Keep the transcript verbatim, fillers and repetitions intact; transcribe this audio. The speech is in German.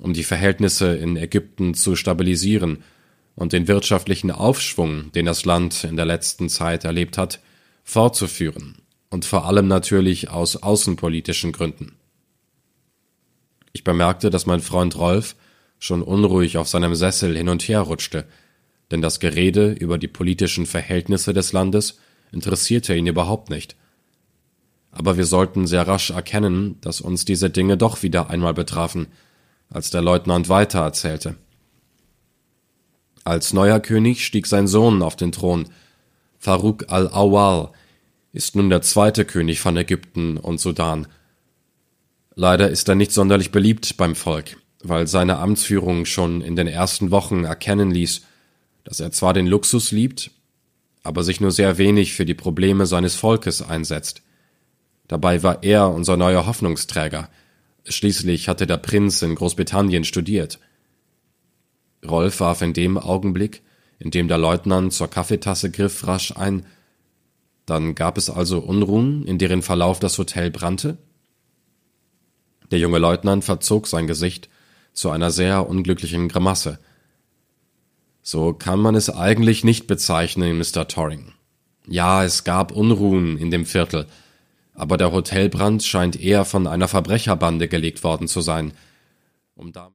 um die Verhältnisse in Ägypten zu stabilisieren und den wirtschaftlichen Aufschwung, den das Land in der letzten Zeit erlebt hat, fortzuführen und vor allem natürlich aus außenpolitischen Gründen. Ich bemerkte, dass mein Freund Rolf schon unruhig auf seinem Sessel hin und her rutschte, denn das Gerede über die politischen Verhältnisse des Landes interessierte ihn überhaupt nicht. Aber wir sollten sehr rasch erkennen, dass uns diese Dinge doch wieder einmal betrafen, als der Leutnant weiter erzählte. Als neuer König stieg sein Sohn auf den Thron. Farouk al-Awwal ist nun der zweite König von Ägypten und Sudan. Leider ist er nicht sonderlich beliebt beim Volk, weil seine Amtsführung schon in den ersten Wochen erkennen ließ, dass er zwar den Luxus liebt, aber sich nur sehr wenig für die Probleme seines Volkes einsetzt. Dabei war er unser neuer Hoffnungsträger. Schließlich hatte der Prinz in Großbritannien studiert. Rolf warf in dem Augenblick, in dem der Leutnant zur Kaffeetasse griff, rasch ein: Dann gab es also Unruhen, in deren Verlauf das Hotel brannte? Der junge Leutnant verzog sein Gesicht zu einer sehr unglücklichen Grimasse. So kann man es eigentlich nicht bezeichnen, Mister Torring. Ja, es gab Unruhen in dem Viertel, aber der Hotelbrand scheint eher von einer Verbrecherbande gelegt worden zu sein, um damit